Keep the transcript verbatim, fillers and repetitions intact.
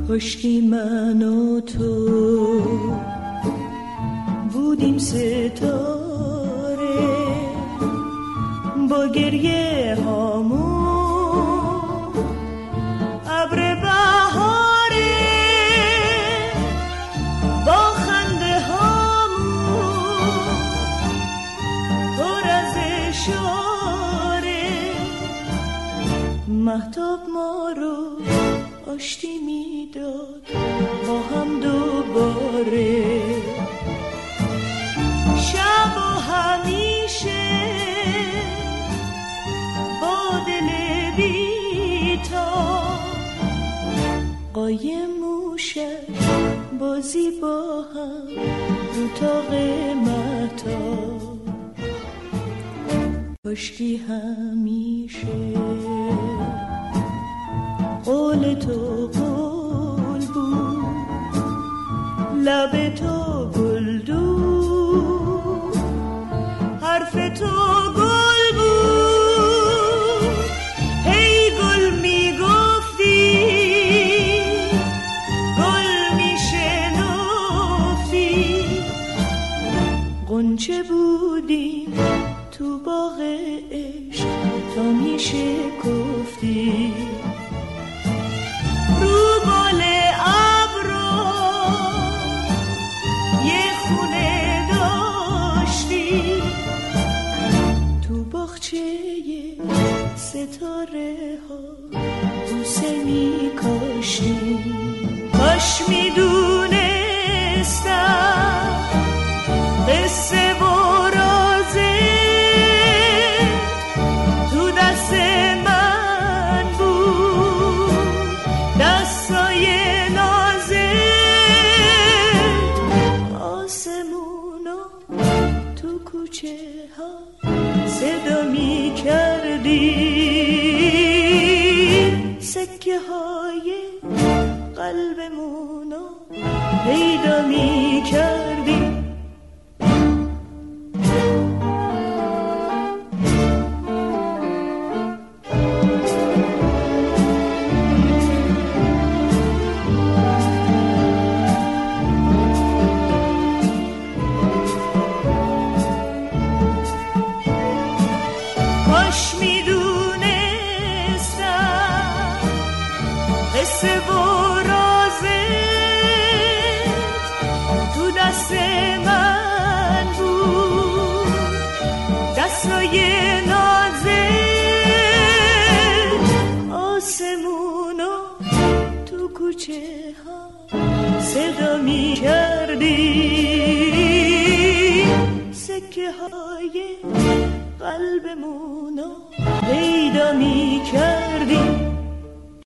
کاشکی من و تو بودیم ستاره با گریه هامون ابر بهاره با خنده هامون پر از اشاره مهتاب ما رو آشتی میداد با هم دوباره شب و همیشه با دل بی‌تا قایم موشک بازی با هم رو تاق مهتاب کاشکی همیشه قول تو قول بود لب تو گلدون حرف تو گل بود هی گل میگفتی گل میشنفتی غنچه بودیم تو باغ عشق تا میشکفتی رو بال ابرو یه خونه داشتی تو باغچه ستاره ها بوسه می کاشتی کاش می دونستم قصه و رازه تو دست من بود دستای نازت آسمونا تو کوچه ها صدا می کردی سکه های قلبمونو پیدا می کردی کاش میدونستم قصه و رازت تو دست من بود دستای نازت آسمونو تو کوچه ها صدا می کردی سکه های قلبمونو پیدا می کردی